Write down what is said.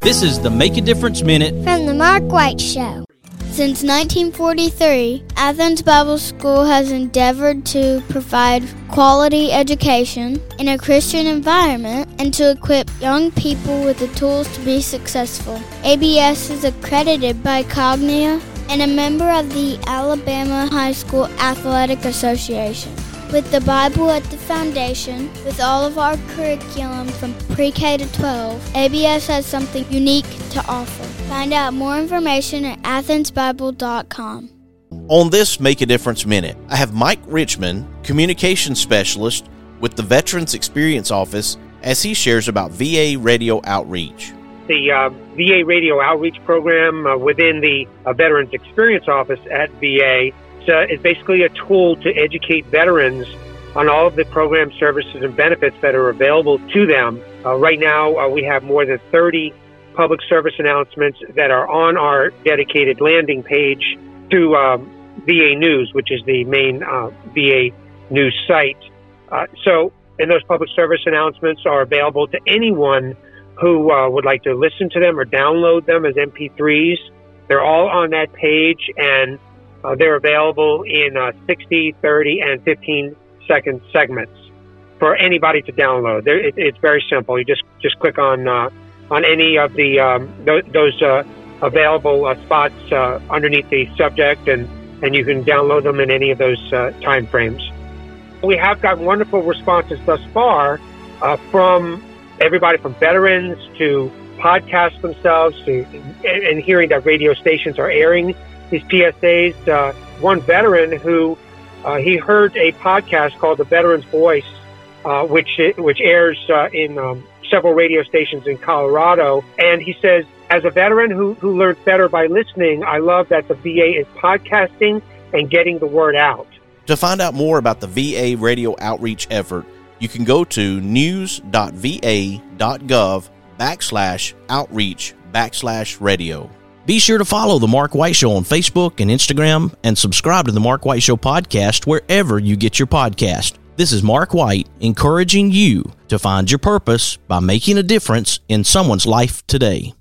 This is the Make a Difference Minute from the Mark White Show. Since 1943, Athens Bible School has endeavored to provide quality education in a Christian environment and to equip young people with the tools to be successful. ABS is accredited by Cognia and a member of the Alabama High School Athletic Association. With the Bible at the foundation, with all of our curriculum from pre-K to 12, ABS has something unique to offer. Find out more information at athensbible.com. On this Make a Difference Minute, I have Mike Richmond, Communications Specialist with the Veterans Experience Office, as he shares about VA Radio Outreach. The VA Radio Outreach program within the Veterans Experience Office at VA is basically a tool to educate veterans on all of the program services and benefits that are available to them. Right now, we have more than 30 public service announcements that are on our dedicated landing page through VA News, which is the main VA news site. And those public service announcements are available to anyone who would like to listen to them or download them as MP3s. They're all on that page, and they're available in 60, 30, and 15-second segments for anybody to download. It's very simple. You just click on any of those available spots underneath the subject, and you can download them in any of those time frames. We have got wonderful responses thus far from everybody from veterans to podcasts themselves and hearing that radio stations are airing these PSAs. One veteran who he heard a podcast called The Veteran's Voice, which airs in several radio stations in Colorado, and he says, as a veteran who learns better by listening, I love that the VA is podcasting and getting the word out. To find out more about the VA Radio Outreach effort, you can go to news.va.gov/outreach/radio. Be sure to follow The Mark White Show on Facebook and Instagram, and subscribe to The Mark White Show podcast wherever you get your podcast. This is Mark White, encouraging you to find your purpose by making a difference in someone's life today.